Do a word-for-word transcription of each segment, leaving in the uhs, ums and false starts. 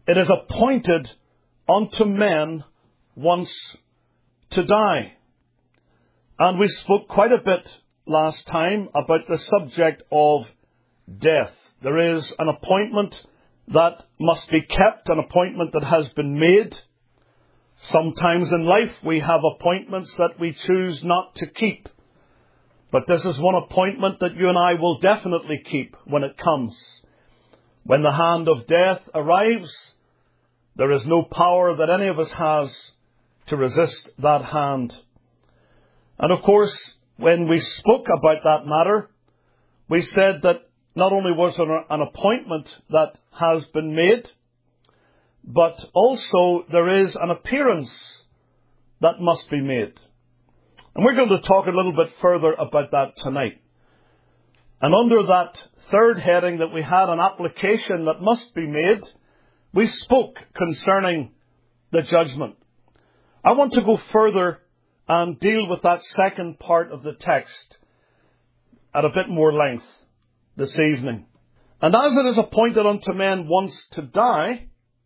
it is appointed unto men once to die. And we spoke quite a bit last time about the subject of death. There is an appointment that must be kept, an appointment that has been made. Sometimes in life we have appointments that we choose not to keep. But this is one appointment that you and I will definitely keep when it comes. When the hand of death arrives, there is no power that any of us has to resist that hand. And of course, when we spoke about that matter, we said that not only was there an appointment that has been made, but also there is an appearance that must be made. And we're going to talk a little bit further about that tonight. And under that third heading that we had, an application that must be made, we spoke concerning the judgment. I want to go further and deal with that second part of the text at a bit more length this evening. And as it is appointed unto men once to die,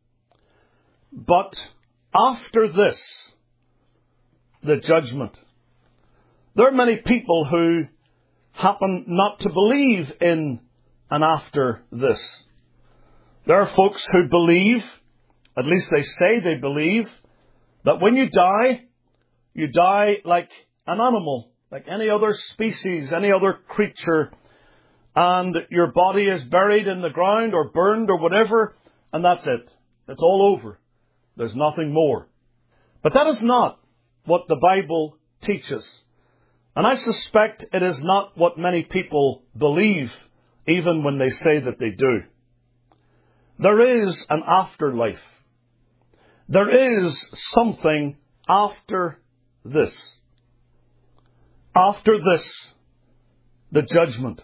but after this, the judgment. There are many people who happen not to believe in an after this. There are folks who believe, at least they say they believe, that when you die, you die like an animal, like any other species, any other creature, and your body is buried in the ground or burned or whatever, and that's it. It's all over. There's nothing more. But that is not what the Bible teaches. And I suspect it is not what many people believe, even when they say that they do. There is an afterlife. There is something after this. After this, the judgment.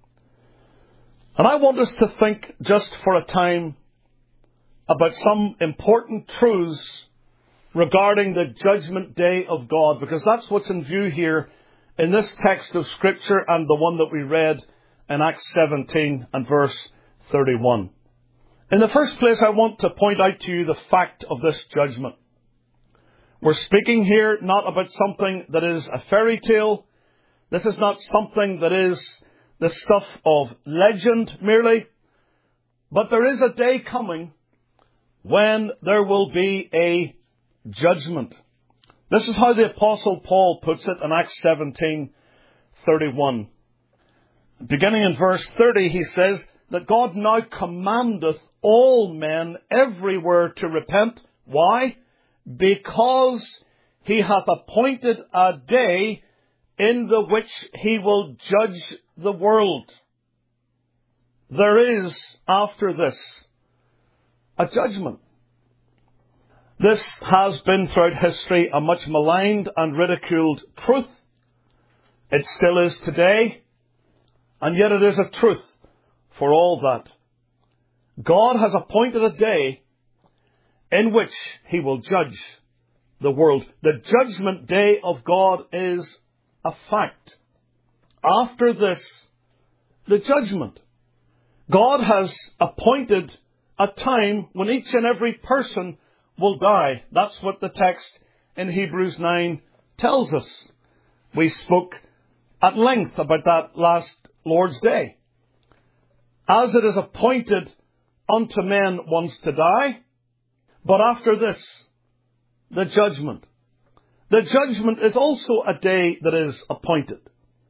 And I want us to think just for a time about some important truths regarding the judgment day of God, because that's what's in view here in this text of Scripture and the one that we read in Acts seventeen and verse thirty-one. In the first place, I want to point out to you the fact of this judgment. We're speaking here not about something that is a fairy tale. This is not something that is the stuff of legend merely. But there is a day coming when there will be a judgment. This is how the Apostle Paul puts it in Acts seventeen thirty-one. Beginning in verse thirty, he says that God now commandeth all men everywhere to repent. Why? Because he hath appointed a day in the which he will judge the world. There is, after this, a judgment. This has been throughout history a much maligned and ridiculed truth. It still is today, and yet it is a truth for all that. God has appointed a day in which he will judge the world. The judgment day of God is a fact. After this, the judgment. God has appointed a time when each and every person will die. That's what the text in Hebrews nine tells us. We spoke at length about that last Lord's Day. As it is appointed unto men once to die, but after this, the judgment. The judgment is also a day that is appointed.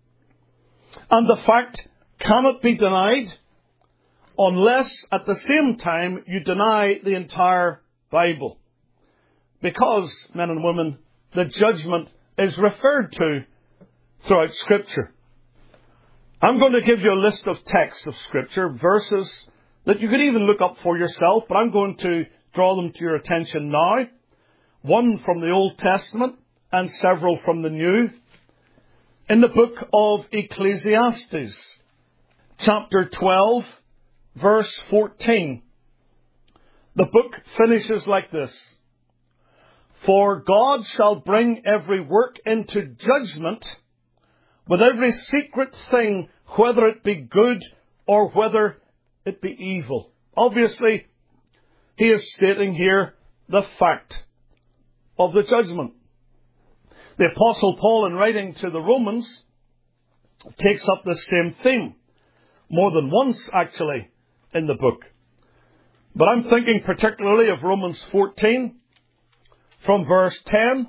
And the fact cannot be denied unless at the same time you deny the entire Bible. Because, men and women, the judgment is referred to throughout Scripture. I'm going to give you a list of texts of Scripture, verses that you could even look up for yourself, but I'm going to draw them to your attention now. One from the Old Testament and several from the New. In the book of Ecclesiastes, chapter twelve, verse fourteen, the book finishes like this. For God shall bring every work into judgment with every secret thing, whether it be good or whether it be evil. Obviously, he is stating here the fact of the judgment. The Apostle Paul, in writing to the Romans, takes up the same theme, more than once actually, in the book. But I'm thinking particularly of Romans fourteen, from verse ten.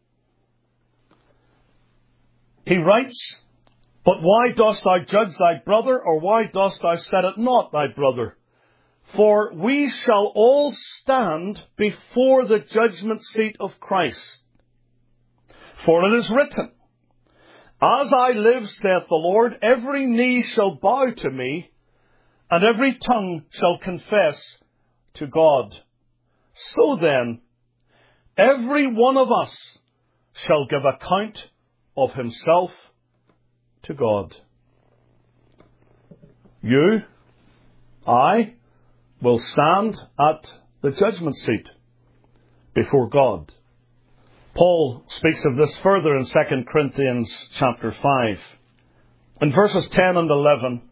He writes, "But why dost thou judge thy brother, or why dost thou set it not thy brother? For we shall all stand before the judgment seat of Christ. For it is written, As I live, saith the Lord, every knee shall bow to me, and every tongue shall confess to God. So then, every one of us shall give account of himself to God." You, I, will stand at the judgment seat before God. Paul speaks of this further in Second Corinthians chapter five. In verses ten and eleven,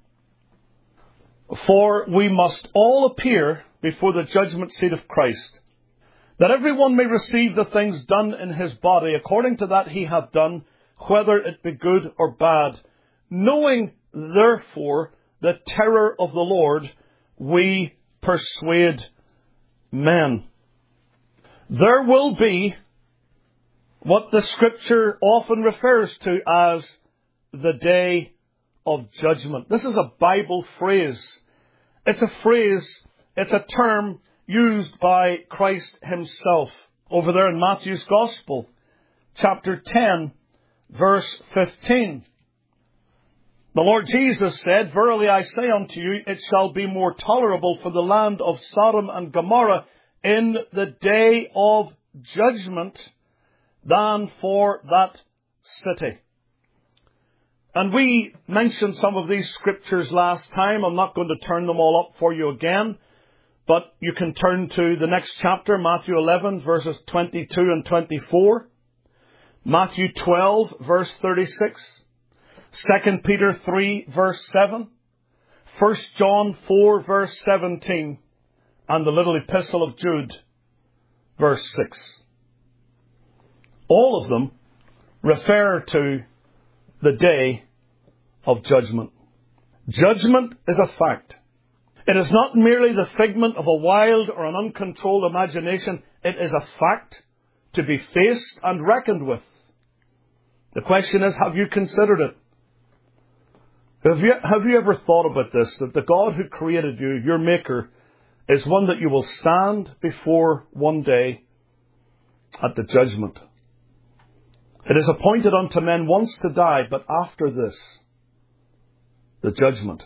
"For we must all appear before the judgment seat of Christ, that every one may receive the things done in his body according to that he hath done, whether it be good or bad. Knowing therefore the terror of the Lord, we persuade men." There will be what the Scripture often refers to as the day of judgment. This is a Bible phrase. It's a phrase, it's a term used by Christ himself over there in Matthew's Gospel, chapter ten, verse fifteen. The Lord Jesus said, "Verily I say unto you, it shall be more tolerable for the land of Sodom and Gomorrah in the day of judgment than for that city." And we mentioned some of these scriptures last time. I'm not going to turn them all up for you again, but you can turn to the next chapter, Matthew eleven, verses twenty-two and twenty-four, Matthew twelve, verse thirty-six, Second Peter three, verse seven, First John four, verse seventeen, and the little epistle of Jude, verse six. All of them refer to the day of judgment. Judgment is a fact. It is not merely the figment of a wild or an uncontrolled imagination. It is a fact to be faced and reckoned with. The question is, have you considered it? Have you, have you ever thought about this, that the God who created you, your Maker, is one that you will stand before one day at the judgment? It is appointed unto men once to die, but after this, the judgment.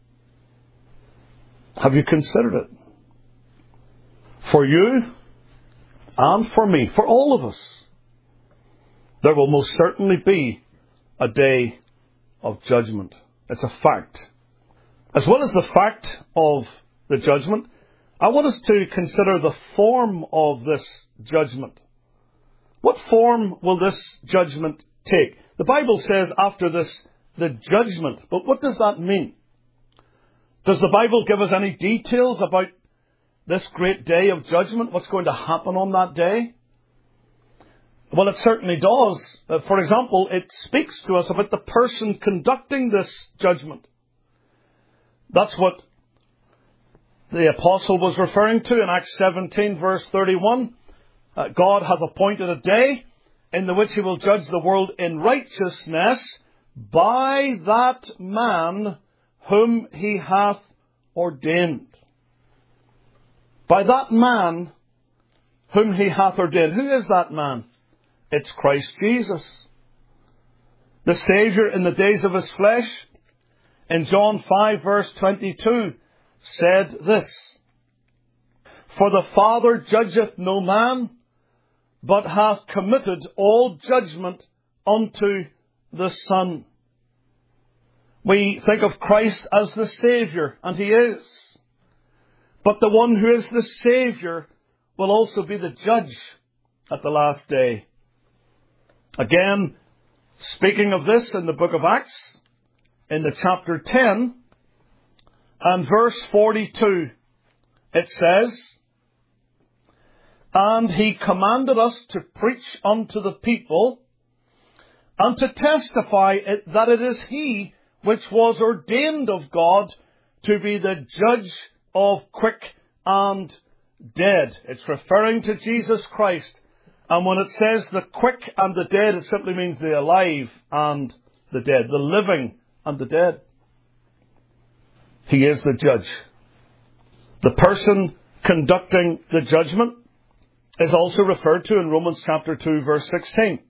Have you considered it? For you and for me, for all of us, there will most certainly be a day of judgment. It's a fact. As well as the fact of the judgment, I want us to consider the form of this judgment. What form will this judgment take? The Bible says after this, the judgment. But what does that mean? Does the Bible give us any details about this great day of judgment? What's going to happen on that day? Well, it certainly does. Uh, for example, it speaks to us about the person conducting this judgment. That's what the apostle was referring to in Acts seventeen, verse thirty-one. Uh, God hath appointed a day in the which he will judge the world in righteousness by that man whom he hath ordained. By that man whom he hath ordained. Who is that man? It's Christ Jesus, the Saviour in the days of his flesh. In John five, verse twenty-two, said this, "For the Father judgeth no man, but hath committed all judgment unto the Son." We think of Christ as the Saviour, and he is. But the one who is the Saviour will also be the judge at the last day. Again, speaking of this in the book of Acts, in the chapter ten and verse forty-two, it says, And he commanded us to preach unto the people, and to testify it, that it is he which was ordained of God to be the judge of quick and dead. It's referring to Jesus Christ. And when it says the quick and the dead, it simply means the alive and the dead, the living and the dead. He is the judge. The person conducting the judgment is also referred to in Romans chapter two, verse sixteen.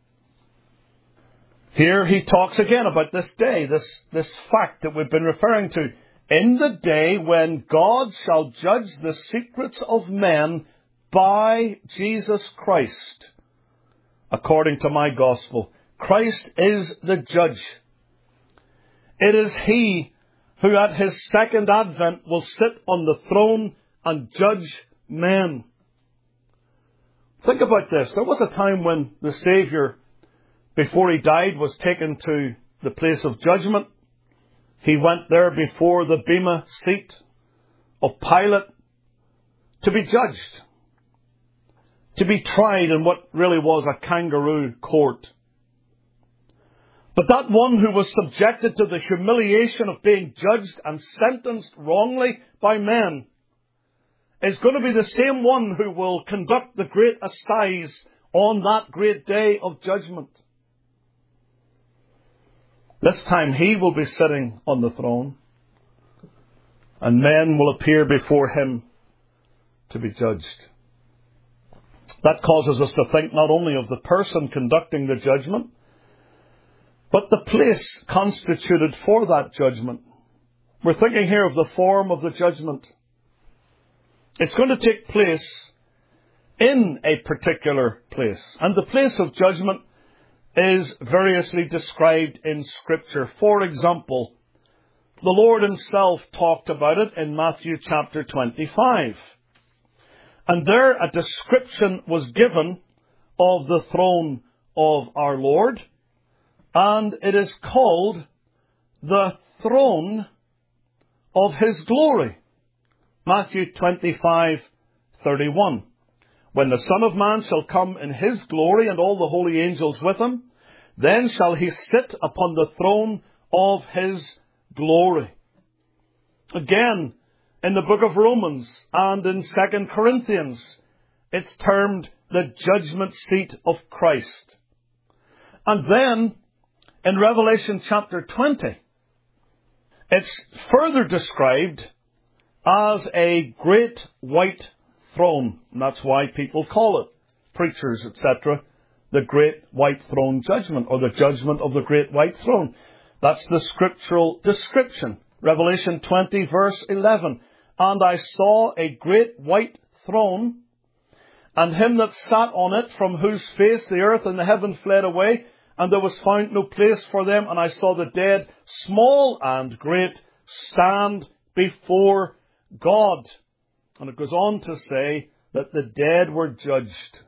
Here he talks again about this day, this, this fact that we've been referring to. In the day when God shall judge the secrets of men by Jesus Christ, according to my gospel. Christ is the judge. It is he who at his second advent will sit on the throne and judge men. Think about this. There was a time when the Savior, before he died, was taken to the place of judgment. He went there before the bema seat of Pilate to be judged, to be tried in what really was a kangaroo court. But that one who was subjected to the humiliation of being judged and sentenced wrongly by men is going to be the same one who will conduct the great assize on that great day of judgment. This time he will be sitting on the throne, and men will appear before him to be judged. That causes us to think not only of the person conducting the judgment, but the place constituted for that judgment. We're thinking here of the form of the judgment. It's going to take place in a particular place. And the place of judgment is variously described in Scripture. For example, the Lord himself talked about it in Matthew chapter twenty-five. And there a description was given of the throne of our Lord. And it is called the throne of his glory. Matthew twenty-five thirty-one. When the Son of Man shall come in his glory and all the holy angels with him, then shall he sit upon the throne of his glory. Again, in the book of Romans and in Second Corinthians, it's termed the judgment seat of Christ. And then, in Revelation chapter twenty, it's further described as a great white throne. And that's why people call it, preachers, et cetera, the great white throne judgment, or the judgment of the great white throne. That's the scriptural description. Revelation twenty, verse eleven. And I saw a great white throne, and him that sat on it, from whose face the earth and the heaven fled away, and there was found no place for them. And I saw the dead, small and great, stand before God. And it goes on to say that the dead were judged.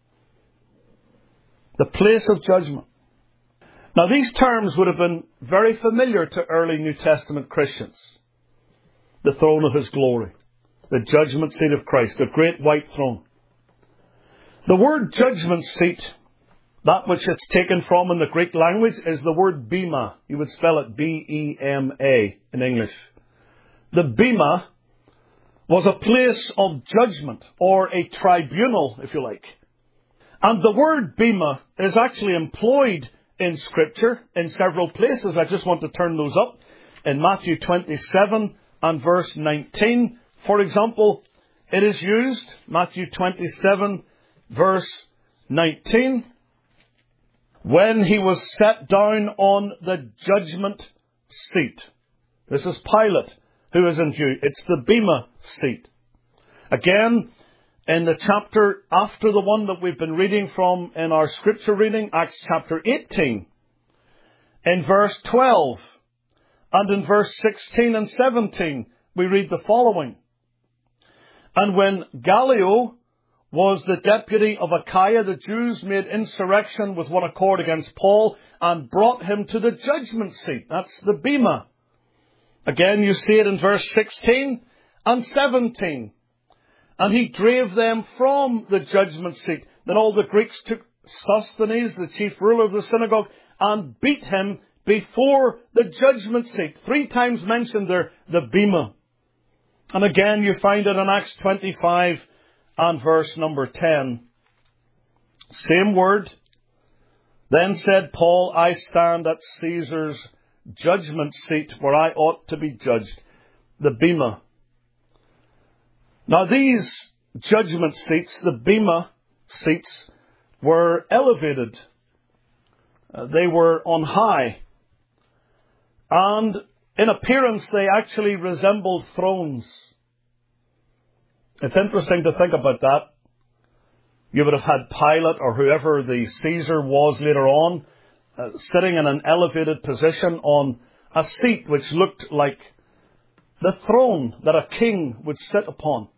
The place of judgment. Now, these terms would have been very familiar to early New Testament Christians. The throne of his glory. The judgment seat of Christ. The great white throne. The word judgment seat, that which it's taken from in the Greek language, is the word bema. You would spell it B E M A in English. The bema was a place of judgment, or a tribunal, if you like. And the word bema is actually employed in Scripture in several places. I just want to turn those up. In Matthew twenty-seven and verse nineteen, for example, it is used, Matthew twenty-seven, verse nineteen, when he was set down on the judgment seat. This is Pilate who is in view. It's the bema seat. Again, in the chapter after the one that we've been reading from in our scripture reading, Acts chapter eighteen, in verse twelve, and in verse sixteen and seventeen, we read the following. And when Gallio was the deputy of Achaia, the Jews made insurrection with one accord against Paul and brought him to the judgment seat. That's the bema. Again, you see it in verse sixteen and seventeen. and he drave them from the judgment seat. Then all the Greeks took Sosthenes, the chief ruler of the synagogue, and beat him before the judgment seat. Three times mentioned there, the bema. And again, you find it in Acts twenty-five and verse number ten. Same word. Then said Paul, I stand at Caesar's judgment seat where I ought to be judged. The bema. Now these judgment seats, the bema seats, were elevated. Uh, they were on high. And in appearance, they actually resembled thrones. It's interesting to think about that. You would have had Pilate or whoever the Caesar was later on, uh, sitting in an elevated position on a seat which looked like the throne that a king would sit upon.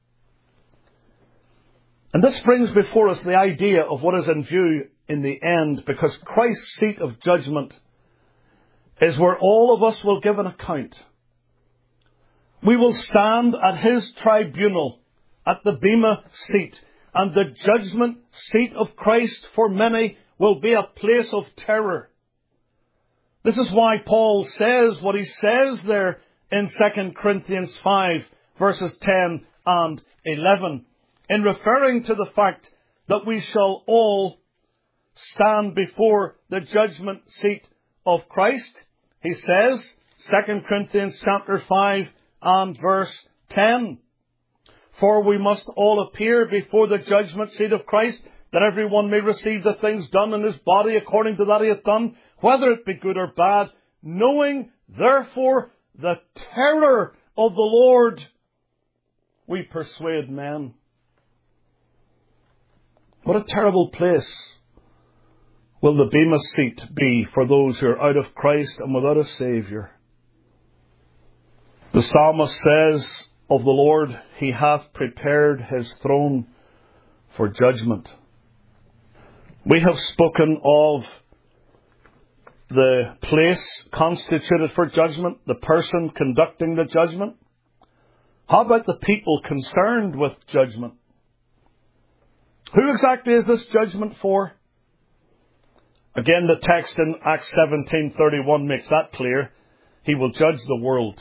And this brings before us the idea of what is in view in the end, because Christ's seat of judgment is where all of us will give an account. We will stand at his tribunal, at the bema seat, and the judgment seat of Christ for many will be a place of terror. This is why Paul says what he says there in Second Corinthians five, verses ten and eleven. In referring to the fact that we shall all stand before the judgment seat of Christ, he says, Second Corinthians chapter five and verse ten, for we must all appear before the judgment seat of Christ, that everyone may receive the things done in his body according to that he hath done, whether it be good or bad, knowing therefore the terror of the Lord, we persuade men. What a terrible place will the bema seat be for those who are out of Christ and without a Saviour. The psalmist says of the Lord, he hath prepared his throne for judgment. We have spoken of the place constituted for judgment, the person conducting the judgment. How about the people concerned with judgment? Who exactly is this judgment for? Again, the text in Acts seventeen thirty-one makes that clear. He will judge the world.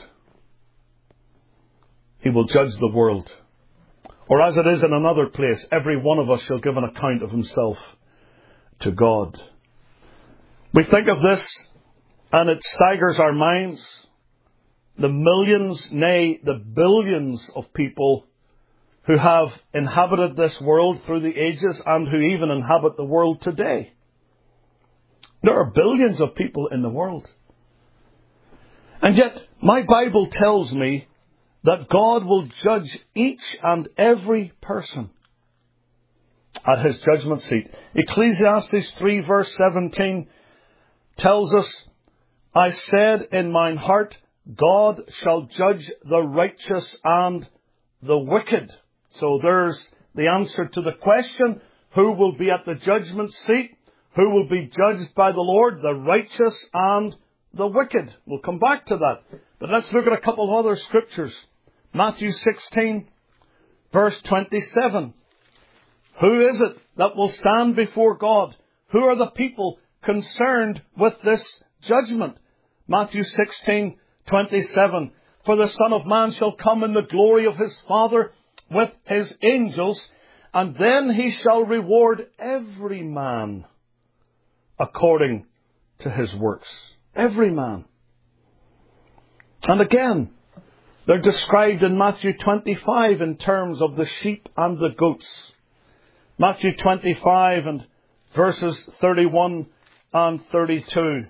He will judge the world. Or as it is in another place, every one of us shall give an account of himself to God. We think of this and it staggers our minds. The millions, nay, the billions of people who have inhabited this world through the ages and who even inhabit the world today. There are billions of people in the world. And yet, my Bible tells me that God will judge each and every person at his judgment seat. Ecclesiastes three verse seventeen tells us, I said in mine heart, God shall judge the righteous and the wicked. So there's the answer to the question, who will be at the judgment seat? Who will be judged by the Lord? The righteous and the wicked. We'll come back to that. But let's look at a couple of other scriptures. Matthew sixteen, verse twenty-seven. Who is it that will stand before God? Who are the people concerned with this judgment? Matthew sixteen, twenty-seven. For the Son of Man shall come in the glory of his Father with his angels, and then he shall reward every man according to his works. Every man. And again, they're described in Matthew twenty-five in terms of the sheep and the goats. Matthew twenty-five and verses thirty-one and thirty-two.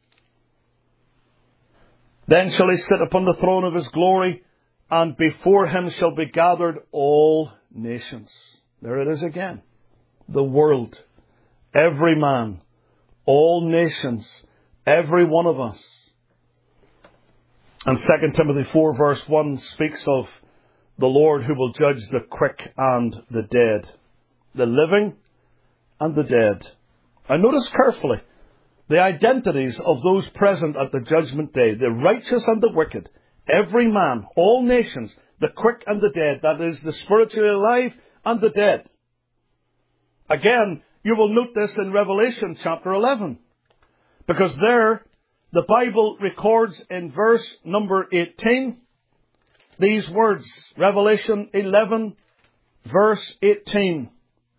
Then shall he sit upon the throne of his glory, and before him shall be gathered all nations. There it is again. The world. Every man. All nations. Every one of us. And Second Timothy four verse one speaks of the Lord who will judge the quick and the dead. The living and the dead. And notice carefully the identities of those present at the judgment day. The righteous and the wicked. Every man, all nations, the quick and the dead. That is, the spiritually alive and the dead. Again, you will note this in Revelation chapter eleven. Because there, the Bible records in verse number eighteen, these words. Revelation eleven, verse eighteen.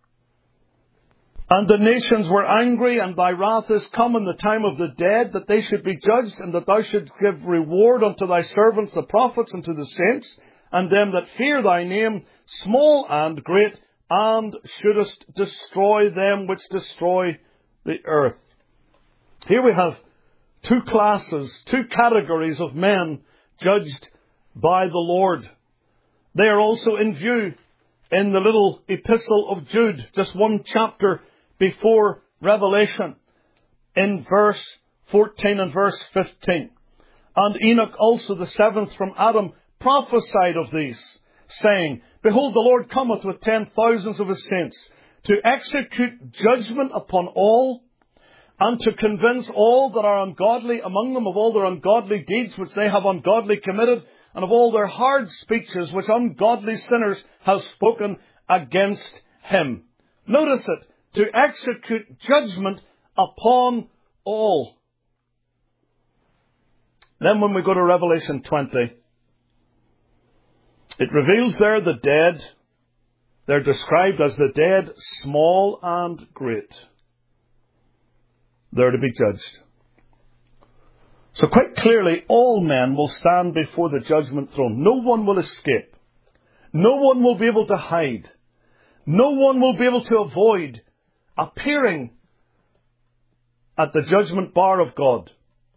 And the nations were angry, and thy wrath is come in the time of the dead, that they should be judged, and that thou shouldst give reward unto thy servants, the prophets, and to the saints, and them that fear thy name, small and great, and shouldest destroy them which destroy the earth. Here we have two classes, two categories of men judged by the Lord. They are also in view in the little epistle of Jude, just one chapter before Revelation, in verse fourteen and verse fifteen. And Enoch also, the seventh from Adam, prophesied of these, saying, Behold, the Lord cometh with ten thousands of his saints, to execute judgment upon all, and to convince all that are ungodly among them of all their ungodly deeds which they have ungodly committed, and of all their hard speeches which ungodly sinners have spoken against him. Notice it, to execute judgment upon all. Then when we go to Revelation twenty, it reveals there the dead. They're described as the dead, small and great. They're to be judged. So quite clearly, all men will stand before the judgment throne. No one will escape. No one will be able to hide. No one will be able to avoid appearing at the judgment bar of God.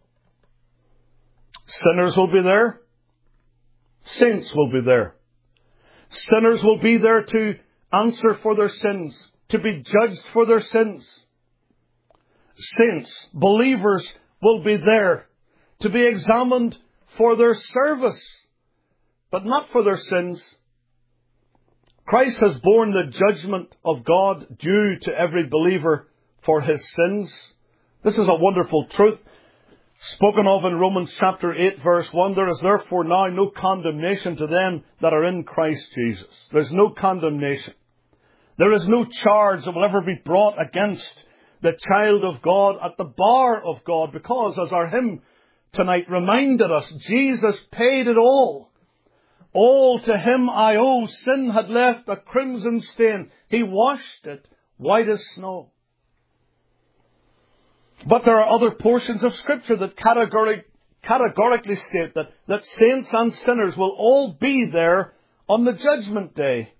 Sinners will be there. Saints will be there. Sinners will be there to answer for their sins, to be judged for their sins. Saints, believers, will be there to be examined for their service, but not for their sins. Christ has borne the judgment of God due to every believer for his sins. This is a wonderful truth, spoken of in Romans chapter eight, verse one. There is therefore now no condemnation to them that are in Christ Jesus. There's no condemnation. There is no charge that will ever be brought against the child of God at the bar of God, because, as our hymn tonight reminded us, Jesus paid it all. All to him I owe. Sin had left a crimson stain. He washed it white as snow. But there are other portions of Scripture that categoric, categorically state that, that saints and sinners will all be there on the judgment day.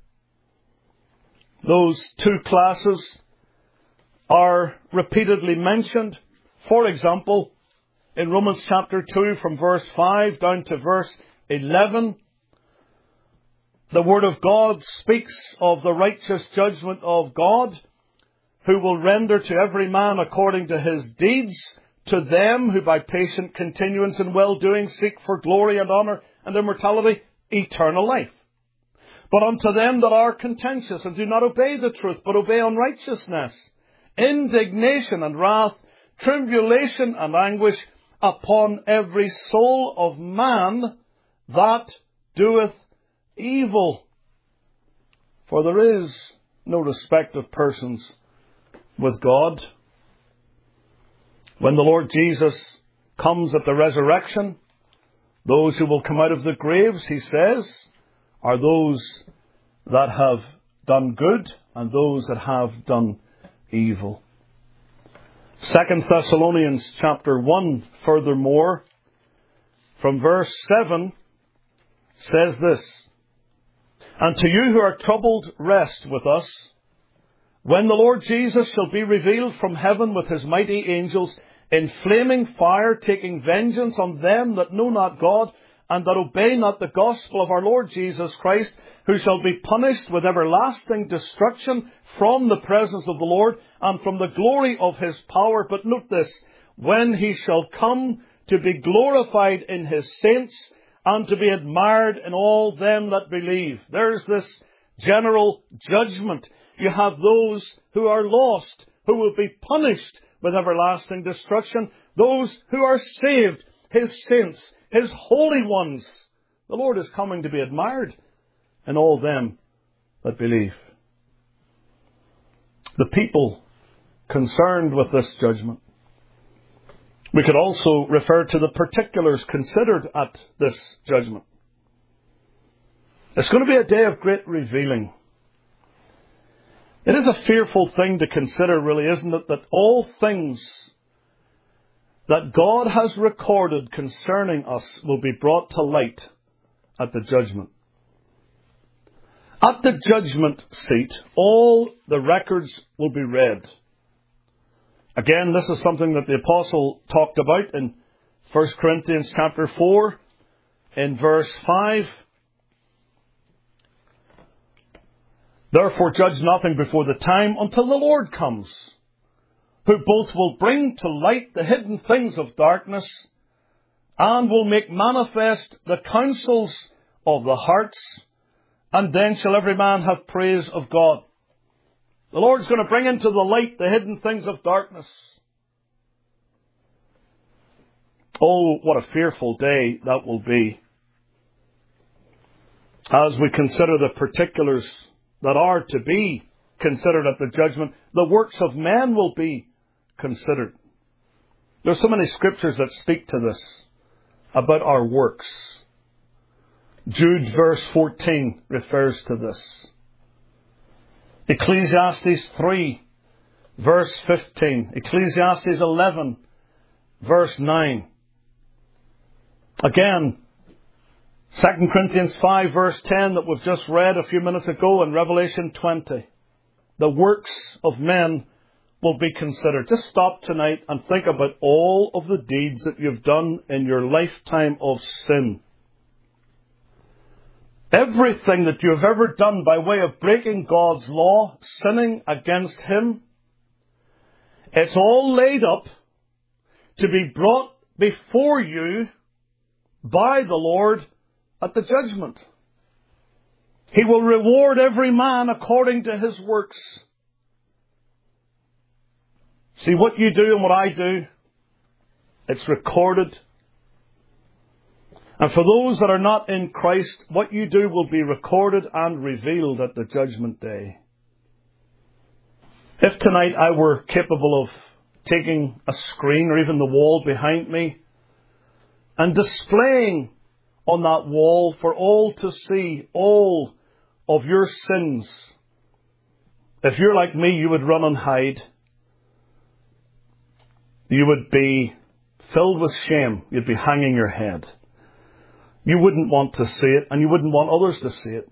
Those two classes are repeatedly mentioned. For example, in Romans chapter two, from verse five down to verse eleven, the Word of God speaks of the righteous judgment of God, who will render to every man according to his deeds, to them who by patient continuance in well-doing seek for glory and honour and immortality, eternal life. But unto them that are contentious and do not obey the truth, but obey unrighteousness, indignation and wrath, tribulation and anguish upon every soul of man that doeth evil. For there is no respect of persons with God. When the Lord Jesus comes at the resurrection, those who will come out of the graves, he says, are those that have done good and those that have done evil. Second Thessalonians chapter one, furthermore, from verse seven, says this, And to you who are troubled, rest with us, when the Lord Jesus shall be revealed from heaven with his mighty angels, in flaming fire, taking vengeance on them that know not God, and that obey not the gospel of our Lord Jesus Christ, who shall be punished with everlasting destruction from the presence of the Lord, and from the glory of his power. But note this, when he shall come to be glorified in his saints, and to be admired in all them that believe. There's this general judgment. You have those who are lost, who will be punished with everlasting destruction. Those who are saved, his saints, his holy ones, The Lord is coming to be admired in all them that believe. The people concerned with this judgment. We could also refer to the particulars considered at this judgment. It's going to be a day of great revealing. It is a fearful thing to consider, really, isn't it, that all things that God has recorded concerning us will be brought to light at the judgment. At the judgment seat, all the records will be read. Again, this is something that the apostle talked about in First Corinthians chapter four, in verse five. Therefore judge nothing before the time until the Lord comes, who both will bring to light the hidden things of darkness and will make manifest the counsels of the hearts, and then shall every man have praise of God. The Lord's going to bring into the light the hidden things of darkness. Oh, what a fearful day that will be. As we consider the particulars that are to be considered at the judgment, the works of men will be considered. There are so many scriptures that speak to this, about our works. Jude verse fourteen refers to this. Ecclesiastes three verse fifteen. Ecclesiastes eleven verse nine. Again, Second Corinthians five verse ten that we've just read a few minutes ago, in Revelation twenty. The works of men will be considered. Just stop tonight and think about all of the deeds that you've done in your lifetime of sin. Everything that you have ever done by way of breaking God's law, sinning against Him, it's all laid up to be brought before you by the Lord at the judgment. He will reward every man according to his works. See, what you do and what I do, it's recorded. And for those that are not in Christ, what you do will be recorded and revealed at the judgment day. If tonight I were capable of taking a screen or even the wall behind me and displaying on that wall for all to see all of your sins, if you're like me, you would run and hide. You would be filled with shame. You'd be hanging your head. You wouldn't want to see it, and you wouldn't want others to see it.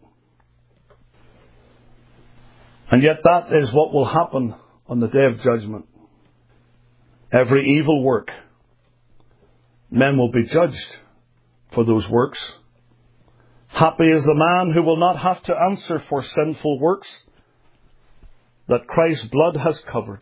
And yet that is what will happen on the day of judgment. Every evil work, men will be judged for those works. Happy is the man who will not have to answer for sinful works that Christ's blood has covered.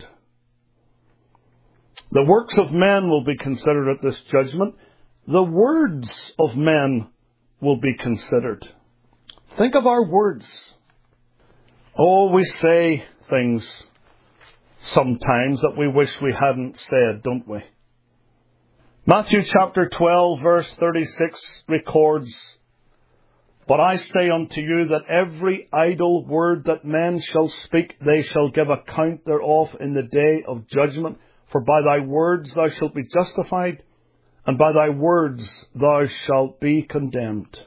The works of men will be considered at this judgment. The words of men will be considered. Think of our words. Oh, we say things sometimes that we wish we hadn't said, don't we? Matthew chapter twelve verse thirty-six records, "But I say unto you that every idle word that men shall speak, they shall give account thereof in the day of judgment. For by thy words thou shalt be justified, and by thy words thou shalt be condemned."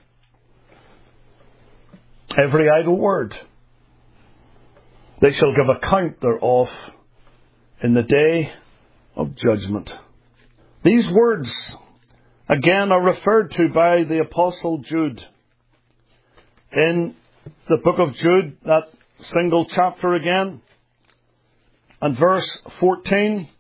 Every idle word, they shall give account thereof in the day of judgment. These words, again, are referred to by the Apostle Jude. In the book of Jude, that single chapter again, and verse fourteen,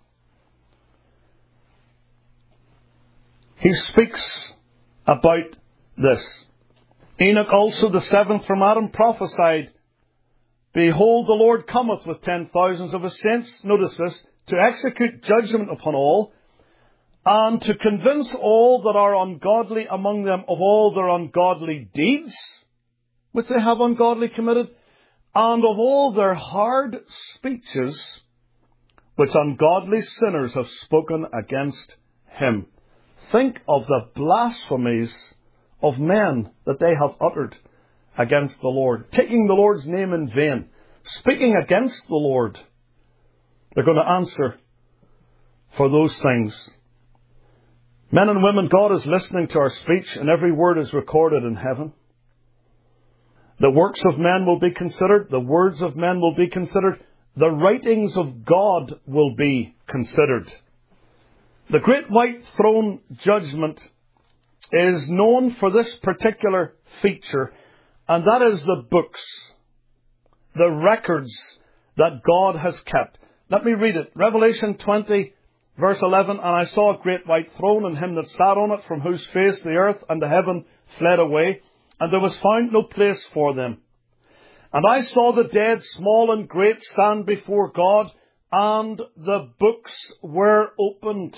he speaks about this. "Enoch also, the seventh from Adam, prophesied, Behold, the Lord cometh with ten thousands of his saints," notice this, "to execute judgment upon all, and to convince all that are ungodly among them of all their ungodly deeds, which they have ungodly committed, and of all their hard speeches, which ungodly sinners have spoken against him." Think of the blasphemies of men that they have uttered against the Lord, taking the Lord's name in vain, speaking against the Lord. They're going to answer for those things. Men and women, God is listening to our speech, and every word is recorded in heaven. The works of men will be considered. The words of men will be considered. The writings of God will be considered. The great white throne judgment is known for this particular feature, and that is the books, the records that God has kept. Let me read it. Revelation twenty, verse eleven, and I saw a great white throne, and him that sat on it, from whose face the earth and the heaven fled away, and there was found no place for them. And I saw the dead, small and great, stand before God, and the books were opened.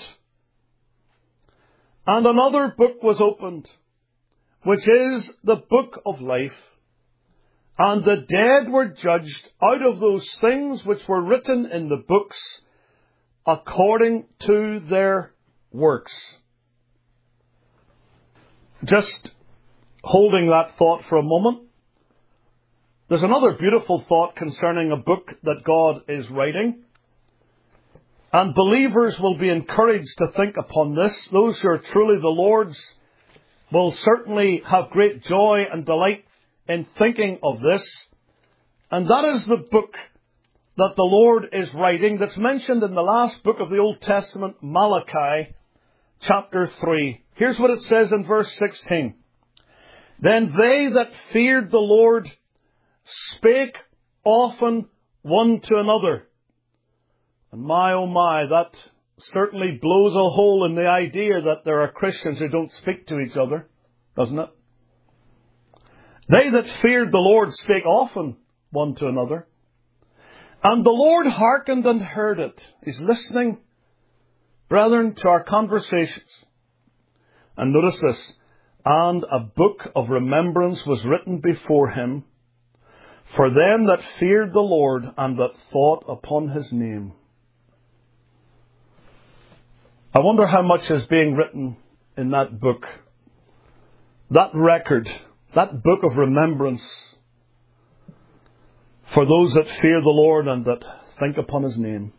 And another book was opened, which is the book of life. And the dead were judged out of those things which were written in the books, according to their works. Just holding that thought for a moment, there's another beautiful thought concerning a book that God is writing. And believers will be encouraged to think upon this. Those who are truly the Lord's will certainly have great joy and delight in thinking of this. And that is the book that the Lord is writing, that's mentioned in the last book of the Old Testament, Malachi, chapter three. Here's what it says in verse sixteen. Then they that feared the Lord spake often one to another. And my, oh my, that certainly blows a hole in the idea that there are Christians who don't speak to each other, doesn't it? They that feared the Lord spake often one to another. And the Lord hearkened and heard it. He's listening, brethren, to our conversations. And notice this. And a book of remembrance was written before him for them that feared the Lord and that thought upon his name. I wonder how much is being written in that book, that record, that book of remembrance for those that fear the Lord and that think upon his name.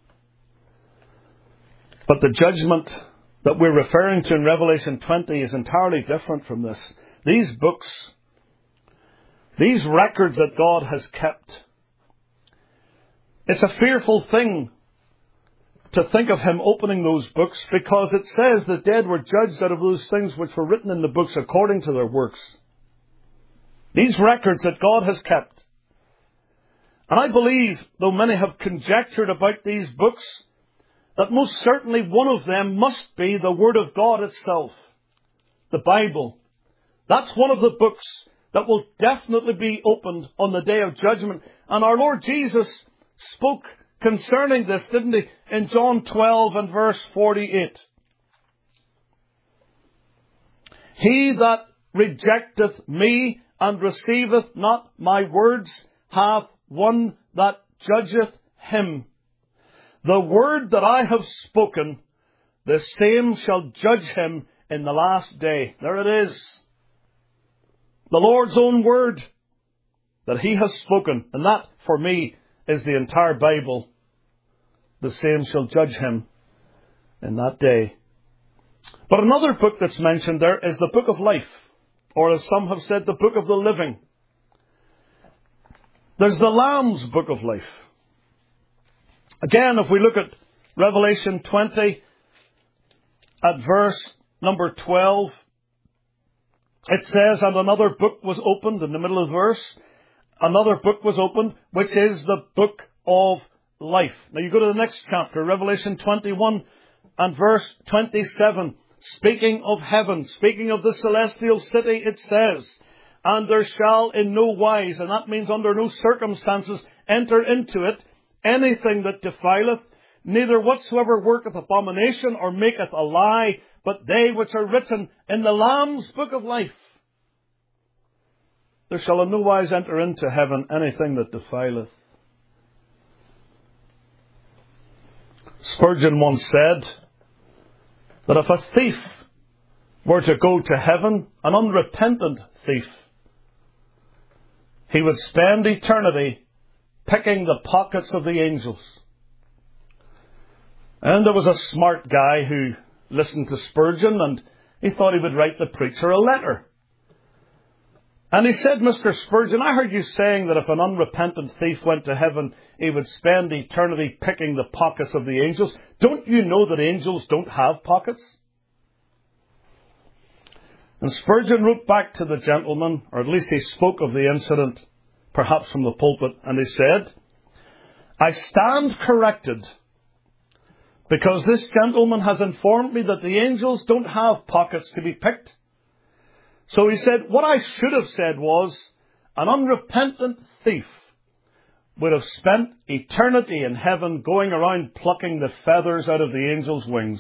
But the judgment that we're referring to in Revelation twenty is entirely different from this. These books, these records that God has kept, it's a fearful thing to think of him opening those books, because it says the dead were judged out of those things which were written in the books according to their works. These records that God has kept. And I believe, though many have conjectured about these books, that most certainly one of them must be the Word of God itself, the Bible. That's one of the books that will definitely be opened on the day of judgment. And our Lord Jesus spoke concerning this, didn't he, in John twelve and verse forty-eight. He that rejecteth me and receiveth not my words hath one that judgeth him. The word that I have spoken, the same shall judge him in the last day. There it is. The Lord's own word that he has spoken. And that, for me, is the entire Bible. The same shall judge him in that day. But another book that's mentioned there is the book of life. Or as some have said, the book of the living. There's the Lamb's book of life. Again, if we look at Revelation twenty, at verse number twelve, it says, and another book was opened, in the middle of the verse, another book was opened, which is the book of life. Now you go to the next chapter, Revelation twenty-one and verse twenty-seven, speaking of heaven, speaking of the celestial city, it says, and there shall in no wise, and that means under no circumstances, enter into it anything that defileth, neither whatsoever worketh abomination or maketh a lie, but they which are written in the Lamb's book of life. There shall in no wise enter into heaven anything that defileth. Spurgeon once said that if a thief were to go to heaven, an unrepentant thief, he would spend eternity picking the pockets of the angels. And there was a smart guy who listened to Spurgeon, and he thought he would write the preacher a letter. And he said, Mister Spurgeon, I heard you saying that if an unrepentant thief went to heaven, he would spend eternity picking the pockets of the angels. Don't you know that angels don't have pockets? And Spurgeon wrote back to the gentleman, or at least he spoke of the incident, perhaps from the pulpit, and he said, I stand corrected, because this gentleman has informed me that the angels don't have pockets to be picked. So he said, what I should have said was, an unrepentant thief would have spent eternity in heaven going around plucking the feathers out of the angels' wings.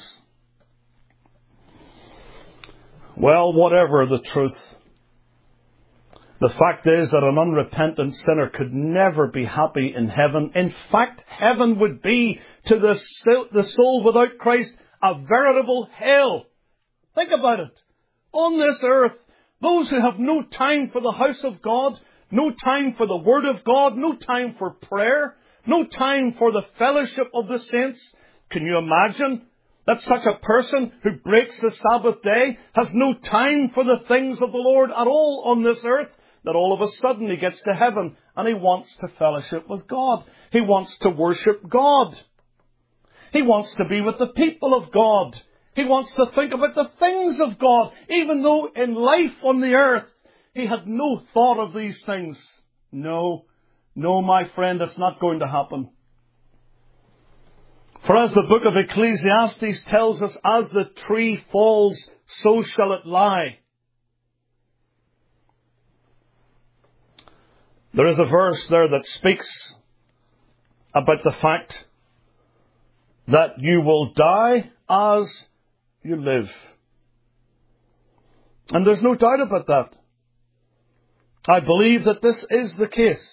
Well, whatever the truth, the fact is that an unrepentant sinner could never be happy in heaven. In fact, heaven would be to the soul, the soul without Christ a veritable hell. Think about it. On this earth, those who have no time for the house of God, no time for the Word of God, no time for prayer, no time for the fellowship of the saints. Can you imagine that such a person who breaks the Sabbath day has no time for the things of the Lord at all on this earth? That all of a sudden he gets to heaven and he wants to fellowship with God. He wants to worship God. He wants to be with the people of God. He wants to think about the things of God, even though in life on the earth he had no thought of these things. No, no, my friend, it's not going to happen. For as the book of Ecclesiastes tells us, as the tree falls, so shall it lie. There is a verse there that speaks about the fact that you will die as you live. And there's no doubt about that. I believe that this is the case.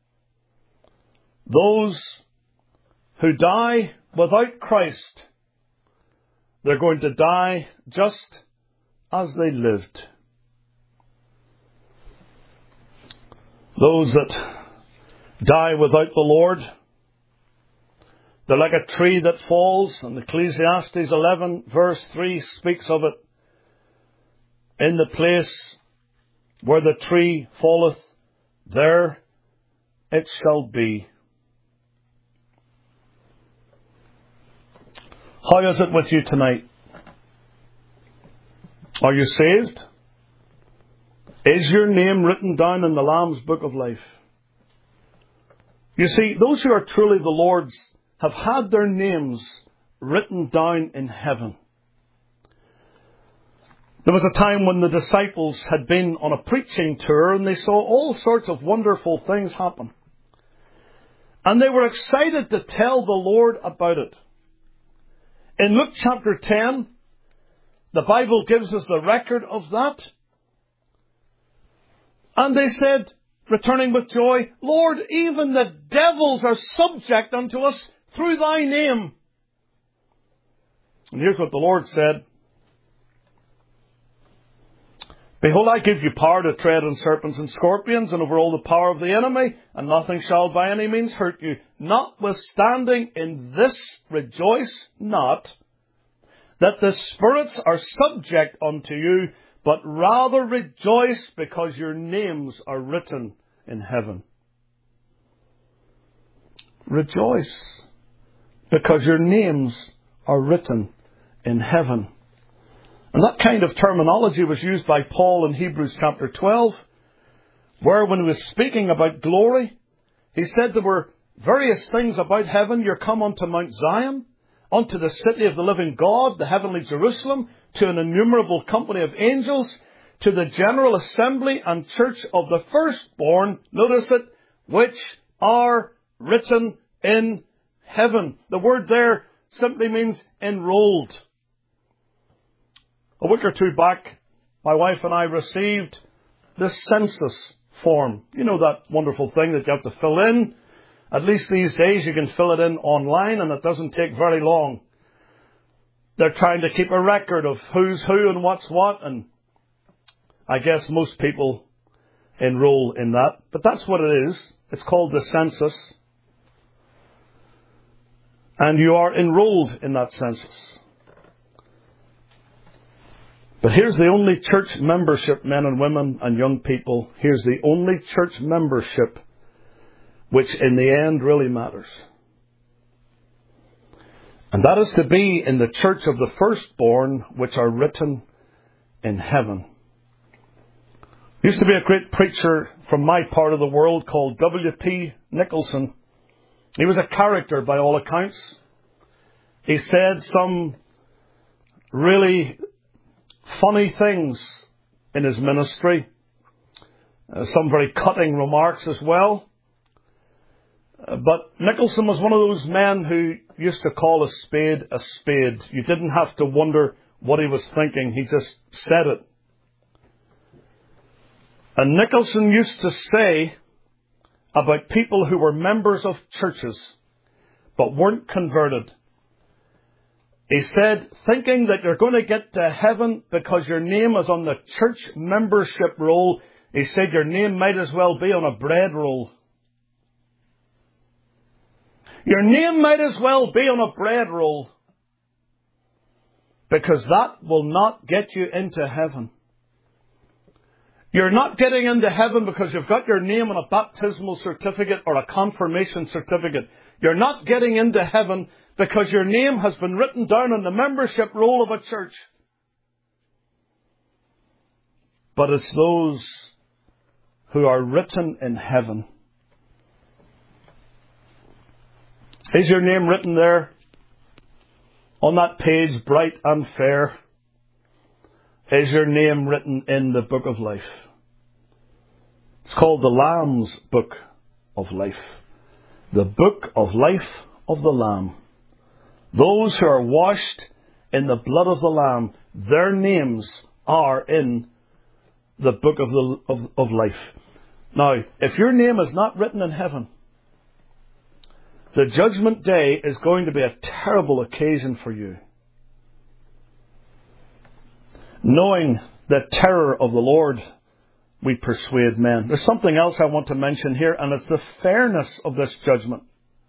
Those who die without Christ, they're going to die just as they lived. Those that die without the Lord, they're like a tree that falls, and Ecclesiastes eleven verse three speaks of it. In the place where the tree falleth, there it shall be. How is it with you tonight? Are you saved? Is your name written down in the Lamb's book of life? You see, those who are truly the Lord's have had their names written down in heaven. There was a time when the disciples had been on a preaching tour and they saw all sorts of wonderful things happen. And they were excited to tell the Lord about it. In Luke chapter ten, the Bible gives us the record of that. And they said, returning with joy, Lord, even the devils are subject unto us through thy name. And here's what the Lord said. Behold, I give you power to tread on serpents and scorpions and over all the power of the enemy, and nothing shall by any means hurt you. Notwithstanding in this rejoice not, that the spirits are subject unto you, but rather rejoice because your names are written in heaven. Rejoice because your names are written in heaven. And that kind of terminology was used by Paul in Hebrews chapter twelve, where when he was speaking about glory, he said there were various things about heaven. You're come unto Mount Zion, unto the city of the living God, the heavenly Jerusalem, to an innumerable company of angels, to the general assembly and church of the firstborn, notice it, which are written in heaven. The word there simply means enrolled. A week or two back, my wife and I received the census form. You know that wonderful thing that you have to fill in? At least these days you can fill it in online and it doesn't take very long. they're trying to keep a record of who's who and what's what, and I guess most people enroll in that. But that's what it is. It's called the census. And you are enrolled in that census. But here's the only church membership, men and women and young people. Here's the only church membership which in the end really matters. And that is to be in the church of the firstborn, which are written in heaven. There used to be a great preacher from my part of the world called W P Nicholson. He was a character by all accounts. He said some really funny things in his ministry. Uh, some very cutting remarks as well. Uh, but Nicholson was one of those men who used to call a spade a spade. You didn't have to wonder what he was thinking. He just said it. And Nicholson used to say about people who were members of churches but weren't converted. He said, thinking that you're going to get to heaven because your name is on the church membership roll, he said your name might as well be on a bread roll. Your name might as well be on a bread roll, because that will not get you into heaven. You're not getting into heaven because you've got your name on a baptismal certificate or a confirmation certificate. You're not getting into heaven because your name has been written down on the membership roll of a church. But it's those who are written in heaven. Is your name written there on that page, bright and fair? Is your name written in the book of life? It's called the Lamb's Book of Life. The Book of Life of the Lamb. Those who are washed in the blood of the Lamb, their names are in the book of, the, of, of life. Now, if your name is not written in heaven, the judgment day is going to be a terrible occasion for you. Knowing the terror of the Lord, we persuade men. There's something else I want to mention here, and it's the fairness of this judgment.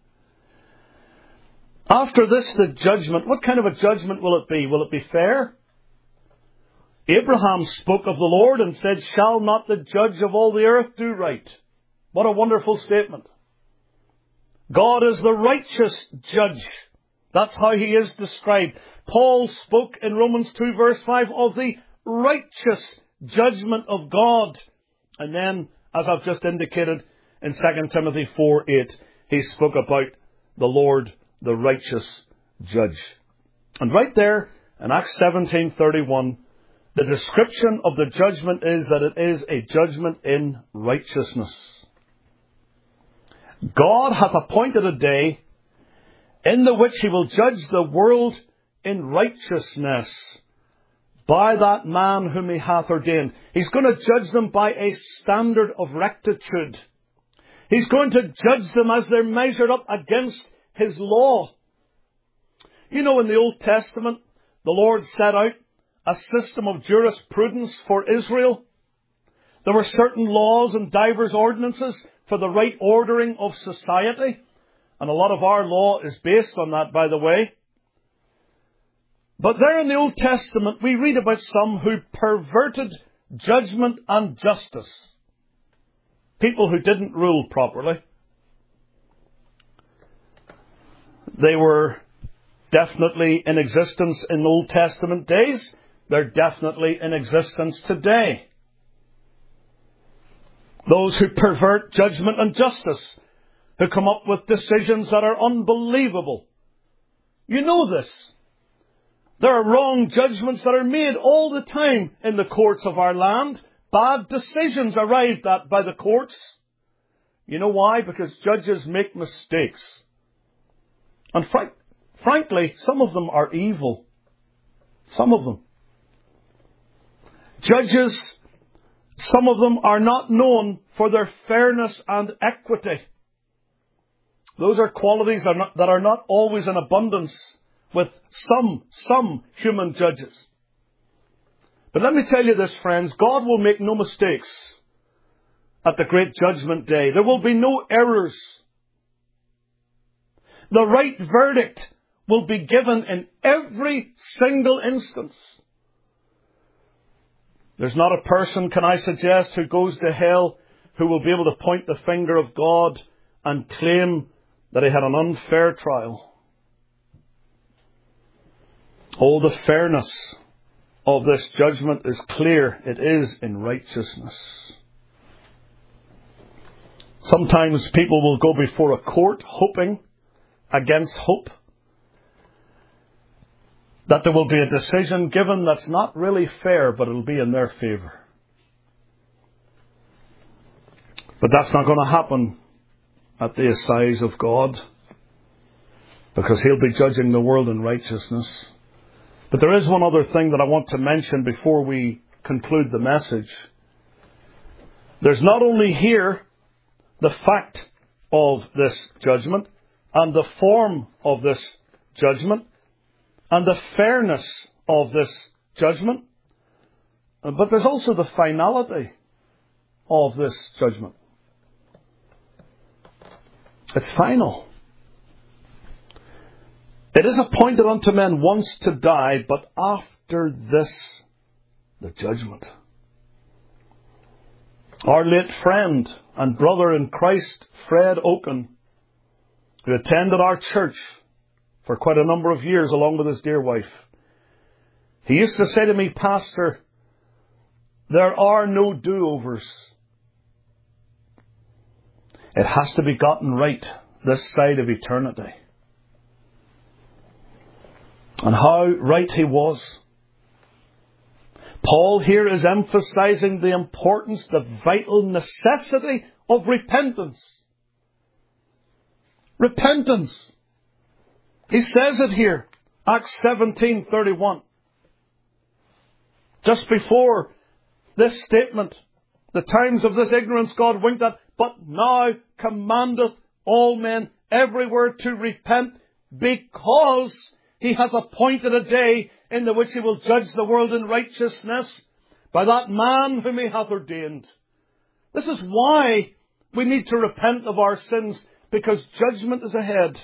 After this, the judgment, what kind of a judgment will it be? Will it be fair? Abraham spoke of the Lord and said, shall not the judge of all the earth do right? What a wonderful statement. God is the righteous judge. That's how he is described. Paul spoke in Romans two verse five of the righteous judgment of God. And then, as I've just indicated, in Second Timothy four eight, he spoke about the Lord, the righteous judge. And right there in Acts seventeen thirty-one, the description of the judgment is that it is a judgment in righteousness. God hath appointed a day in the which he will judge the world in righteousness by that man whom he hath ordained. He's going to judge them by a standard of rectitude. He's going to judge them as they're measured up against his law. You know, in the Old Testament, the Lord set out a system of jurisprudence for Israel. There were certain laws and divers ordinances for the right ordering of society. And a lot of our law is based on that, by the way. But there in the Old Testament, we read about some who perverted judgment and justice. People who didn't rule properly. They were definitely in existence in Old Testament days. They're definitely in existence today. Those who pervert judgment and justice, who come up with decisions that are unbelievable. You know this. There are wrong judgments that are made all the time in the courts of our land. Bad decisions arrived at by the courts. You know why? Because judges make mistakes. And fr- frankly, some of them are evil. Some of them. Judges, some of them are not known for their fairness and equity. Those are qualities that are not, that are not always in abundance with some, some human judges. But let me tell you this, friends, God will make no mistakes at the great judgment day. There will be no errors. The right verdict will be given in every single instance. There's not a person, can I suggest, who goes to hell who will be able to point the finger of God and claim that he had an unfair trial. Oh, the fairness of this judgment is clear. It is in righteousness. Sometimes people will go before a court hoping against hope that there will be a decision given that's not really fair, but it'll be in their favor. But that's not going to happen at the assize of God, because He'll be judging the world in righteousness. But there is one other thing that I want to mention before we conclude the message. There's not only here the fact of this judgment and the form of this judgment and the fairness of this judgment, but there's also the finality of this judgment. It's final. It is appointed unto men once to die, but after this, the judgment. Our late friend and brother in Christ, Fred Oaken, who attended our church for quite a number of years along with his dear wife, he used to say to me, Pastor, there are no do-overs. It has to be gotten right this side of eternity. And how right he was. Paul here is emphasizing the importance, the vital necessity of repentance. Repentance. He says it here, Acts seventeen thirty-one. Just before this statement, the times of this ignorance God winked at, but now commandeth all men everywhere to repent, because He hath appointed a day in the which He will judge the world in righteousness by that man whom He hath ordained. This is why we need to repent of our sins, because judgment is ahead.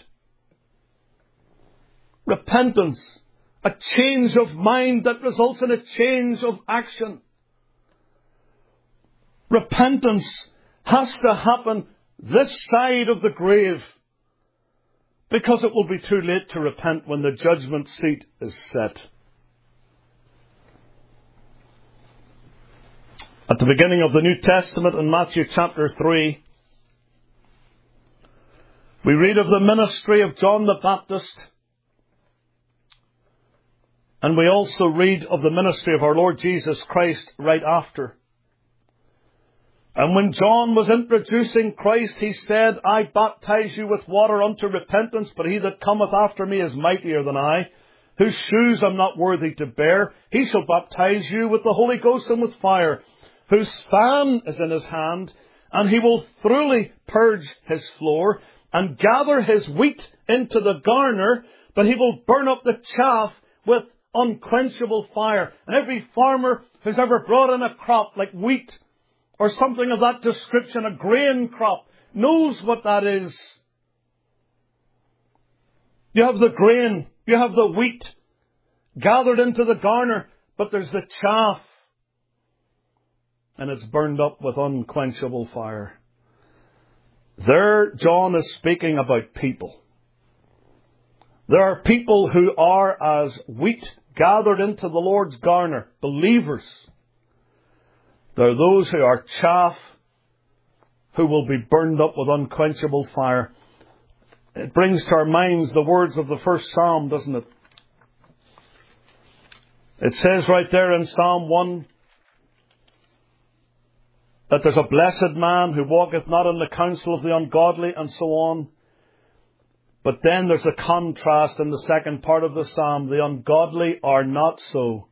Repentance, a change of mind that results in a change of action. Repentance has to happen this side of the grave, because it will be too late to repent when the judgment seat is set. At the beginning of the New Testament in Matthew chapter three, we read of the ministry of John the Baptist, and we also read of the ministry of our Lord Jesus Christ right after. And when John was introducing Christ, he said, I baptize you with water unto repentance, but he that cometh after me is mightier than I, whose shoes I'm not worthy to bear. He shall baptize you with the Holy Ghost and with fire, whose fan is in his hand, and he will thoroughly purge his floor, and gather his wheat into the garner, but he will burn up the chaff with unquenchable fire. And every farmer who's ever brought in a crop like wheat, or something of that description, a grain crop, knows what that is. You have the grain, you have the wheat gathered into the garner, but there's the chaff, and it's burned up with unquenchable fire. There, John is speaking about people. There are people who are as wheat gathered into the Lord's garner, believers. There are those who are chaff, who will be burned up with unquenchable fire. It brings to our minds the words of the first Psalm, doesn't it? It says right there in Psalm one that there's a blessed man who walketh not in the counsel of the ungodly, and so on. But then there's a contrast in the second part of the Psalm. The ungodly are not so,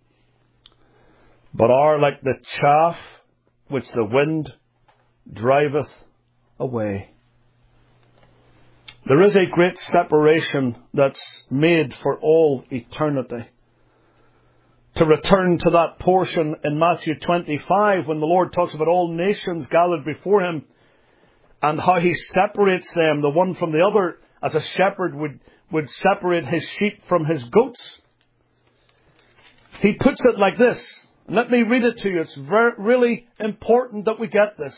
but are like the chaff which the wind driveth away. There is a great separation that's made for all eternity. To return to that portion in Matthew twenty-five, when the Lord talks about all nations gathered before him, and how he separates them, the one from the other, as a shepherd would, would separate his sheep from his goats. He puts it like this. Let me read it to you. It's very, really important that we get this.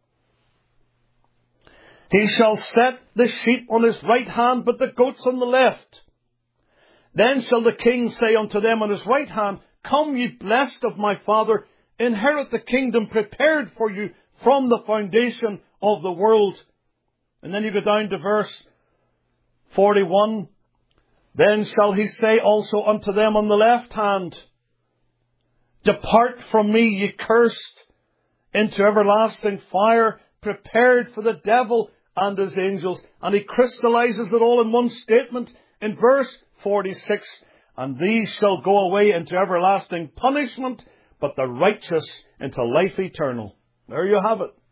He shall set the sheep on his right hand, but the goats on the left. Then shall the king say unto them on his right hand, Come, ye blessed of my Father, inherit the kingdom prepared for you from the foundation of the world. And then you go down to verse forty-one. Then shall he say also unto them on the left hand, Depart from me, ye cursed, into everlasting fire, prepared for the devil and his angels. And he crystallizes it all in one statement in verse forty-six. And these shall go away into everlasting punishment, but the righteous into life eternal. There you have it.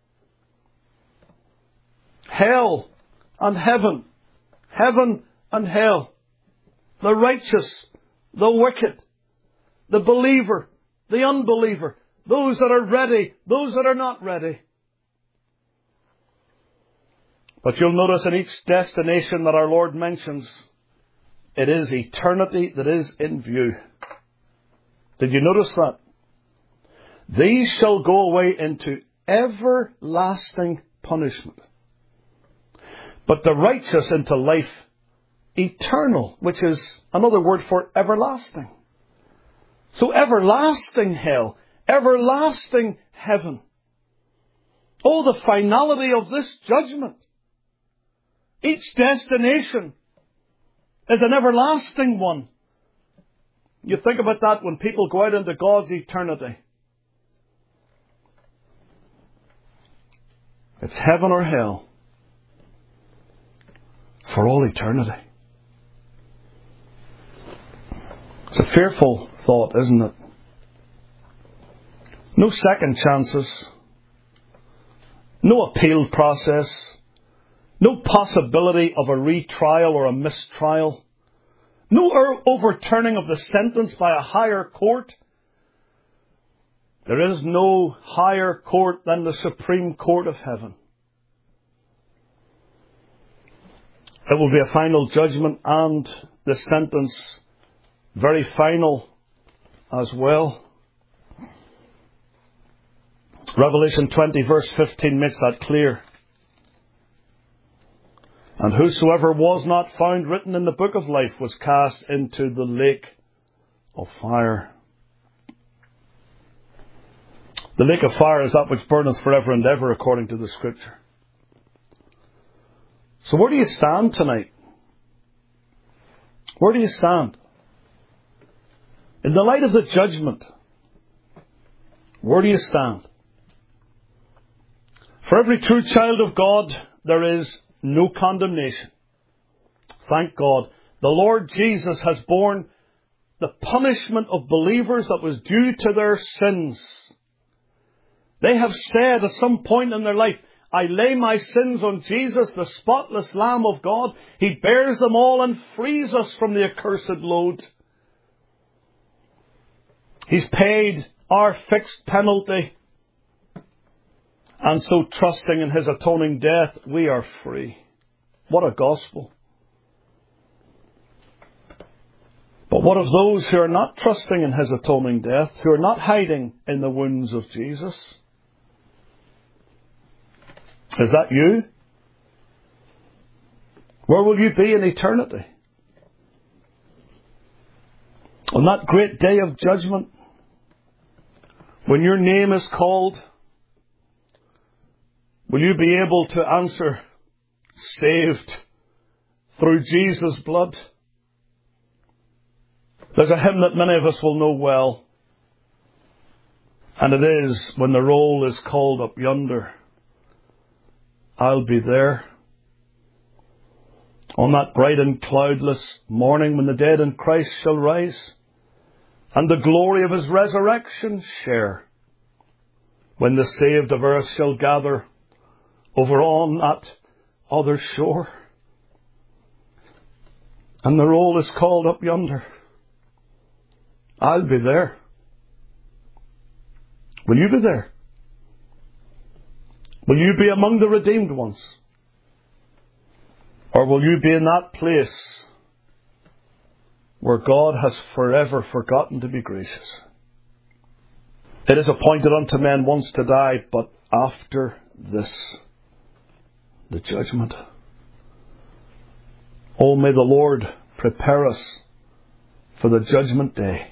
Hell and heaven. Heaven and hell. The righteous, the wicked, the believer, the unbeliever, those that are ready, those that are not ready. But you'll notice in each destination that our Lord mentions, it is eternity that is in view. Did you notice that? These shall go away into everlasting punishment, but the righteous into life eternal, which is another word for everlasting. So everlasting hell, everlasting heaven. Oh, the finality of this judgment. Each destination is an everlasting one. You think about that when people go out into God's eternity. It's heaven or hell for all eternity. It's a fearful thought, isn't it? No second chances. No appeal process. No possibility of a retrial or a mistrial. No overturning of the sentence by a higher court. There is no higher court than the Supreme Court of Heaven. It will be a final judgment, and the sentence very final as well. Revelation twenty verse fifteen makes that clear. And whosoever was not found written in the book of life was cast into the lake of fire. The lake of fire is that which burneth forever and ever, according to the Scripture. So where do you stand tonight? Where do you stand? In the light of the judgment, where do you stand? For every true child of God, there is no condemnation. Thank God. The Lord Jesus has borne the punishment of believers that was due to their sins. They have said at some point in their life, I lay my sins on Jesus, the spotless Lamb of God. He bears them all and frees us from the accursed load. He's paid our fixed penalty. And so, trusting in His atoning death, we are free. What a gospel. But what of those who are not trusting in His atoning death, who are not hiding in the wounds of Jesus? Is that you? Where will you be in eternity? On that great day of judgment, when your name is called, will you be able to answer, saved through Jesus' blood? There's a hymn that many of us will know well. And it is, when the roll is called up yonder, I'll be there. On that bright and cloudless morning when the dead in Christ shall rise, and the glory of His resurrection share, when the saved of earth shall gather over on that other shore. And the roll is called up yonder. I'll be there. Will you be there? Will you be among the redeemed ones? Or will you be in that place where God has forever forgotten to be gracious? It is appointed unto men once to die, but after this, the judgment. Oh, may the Lord prepare us for the judgment day.